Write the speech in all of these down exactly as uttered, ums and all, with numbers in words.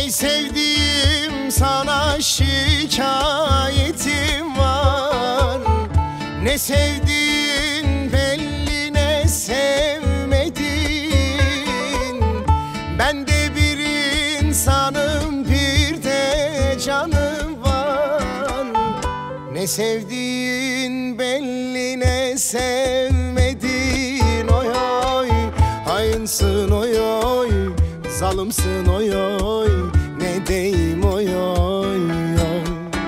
Ey sevdiğim, sana şikayetim var. Ne sevdin belli, ne sevmedin. Ben de bir insanım, bir de canım var. Ne sevdin belli, ne sevmedin. Oy oy, hainsın oy oy, zalımsın oy oy, ne deyim oy oy oy.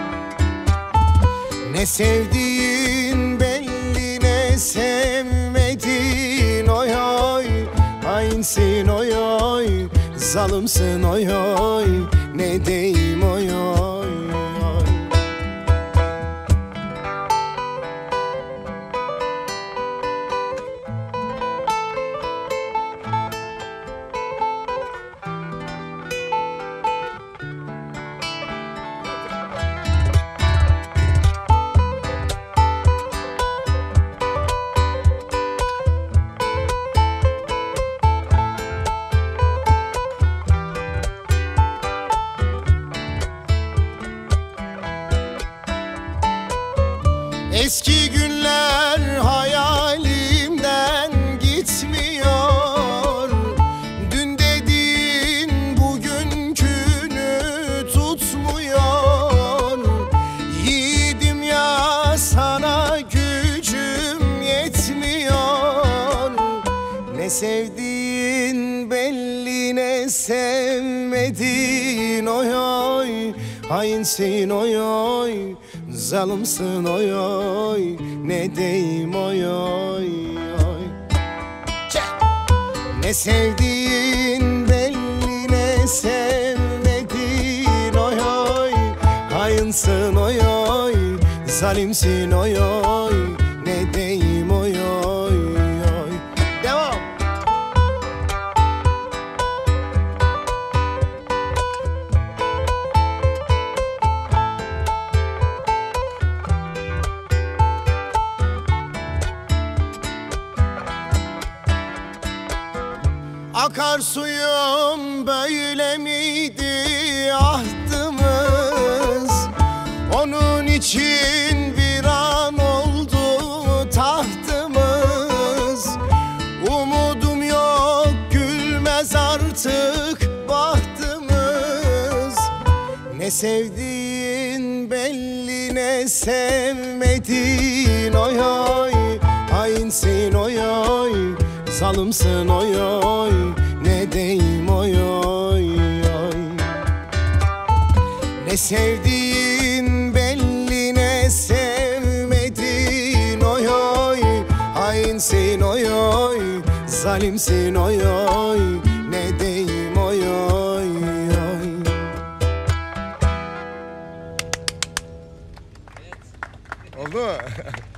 Ne sevdiğin belli, ne sevmedin. Oy oy, hainsin oy oy, zalımsın oy oy, ne deyim oy oy oy. Eski günler hayalimden gitmiyor. Dün dediğin bugünkünü tutmuyor. Yiğidim ya, sana gücüm yetmiyor. Ne sevdiğin belli, ne sevmedin. Oy oy, hainsin oy oy, zalımsın oy oy, ne deyim oy oy oy. Ne sevdiğin belli, ne sevmedin. Oy oy, hainsın oy oy, zalimsin oy oy, ne deyim oy oy oy. Devam. Akarsuyum, böyle miydi ahdımız? Onun için bir an oldu tahtımız. Umudum yok, gülmez artık bahtımız. Ne sevdiğin belli, ne sevmedin. Oy oy, hainsin oy oy, zalımsın oy oy, ne deyim oy oy oy. Ne sevdiğin belli, ne sevmedin. Oy oy, hainsin oy oy, zalimsin oy oy, ne deyim oy oy oy. Oldu mu?